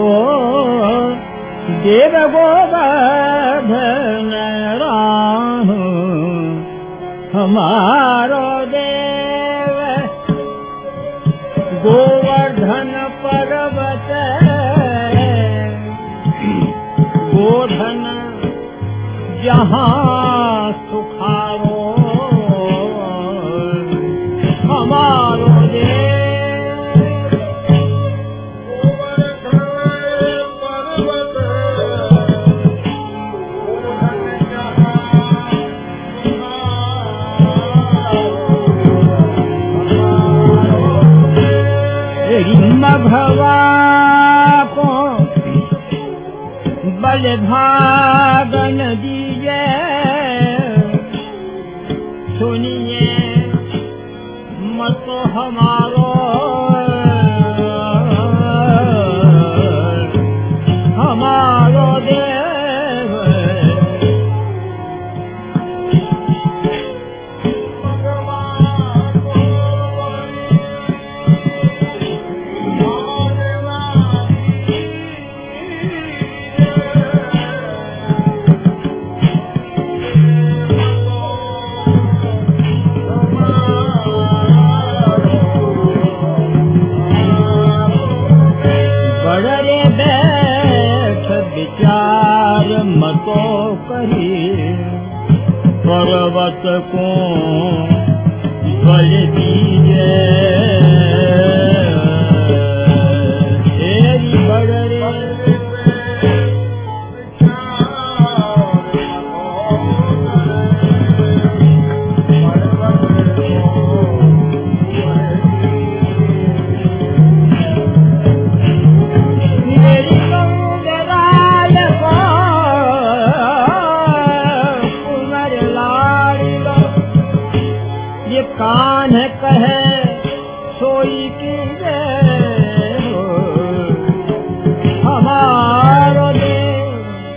देव गोवर्धन राहु हमारो देव गोवर्धन पर्वत गोधन जहाँ सुखारो हमारो देव भवा को बल भागन दीजे सुनिए मत हमारो हमारो देव मतो कही पर्वत को बल दीजे तेरी बड़े कान कहे सोई की जय हो हमारो देव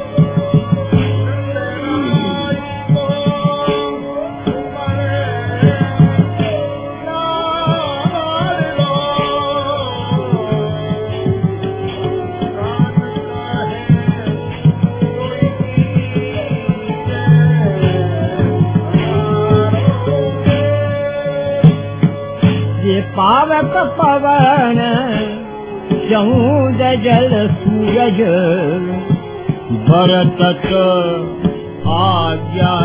पावक पवन समुद्र जल सूरज बरतत आज्ञा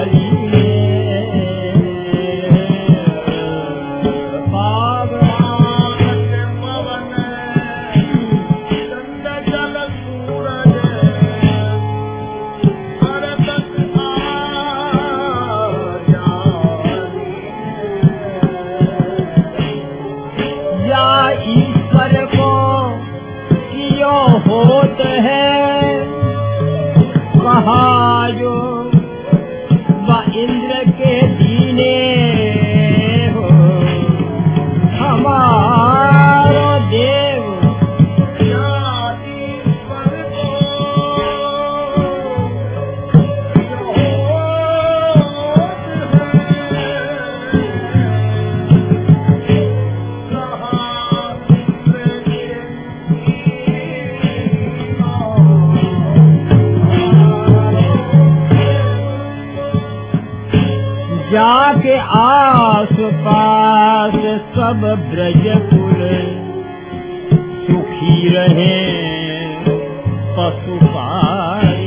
ईश्वर को कियो होत है कहा जो व इंद्र के दीने हो हमारो देव जाके आस पास सब ब्रज कुल सुखी रहे पशु पाए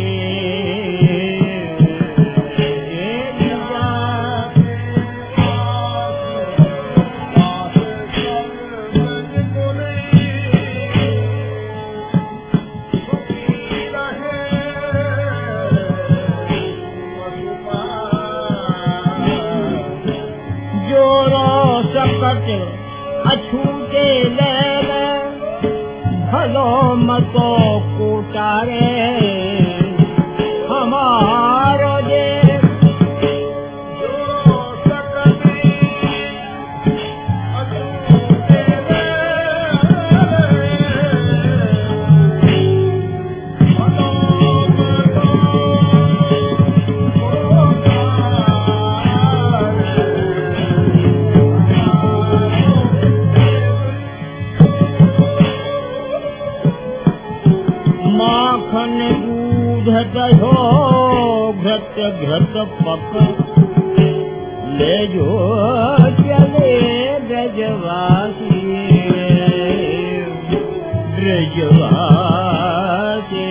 अछूटे ले भलो मतो कुटारे हमारो देव माखन दूध दहो घृत घृत पक ले जो चले ब्रजवासी ब्रजवासी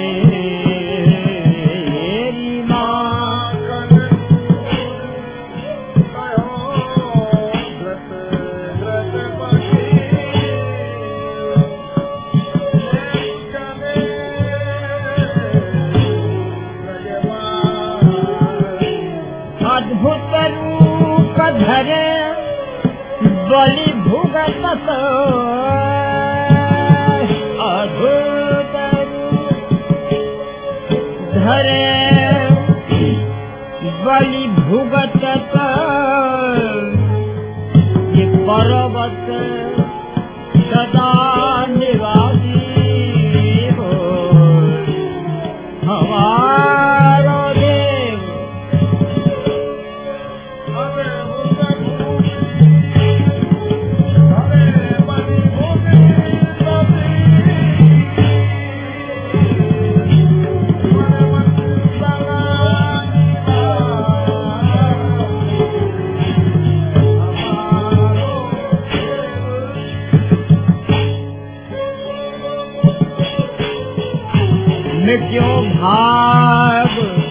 अद्भुत रूप धरे बलि भुगत अद्भुत रूप धरे बलि भुगत ये पर्वत सदा निवासी हो हमारो क्यों भाग